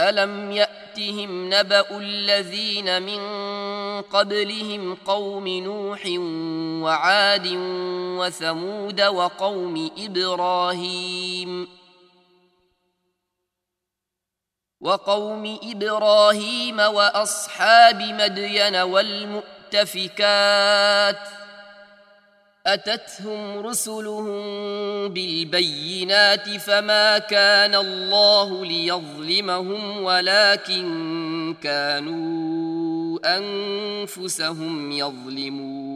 ألم يأتهم نبأ الذين من قبلهم قوم نوح وعاد وثمود وقوم إبراهيم وأصحاب مدين والمؤتفكات أتتهم رسلهم بالبينات فما كان الله ليظلمهم ولكن كانوا أنفسهم يظلمون